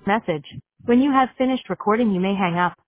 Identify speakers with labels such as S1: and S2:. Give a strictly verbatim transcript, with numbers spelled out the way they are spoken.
S1: message. When you have finished recording, you may hang up.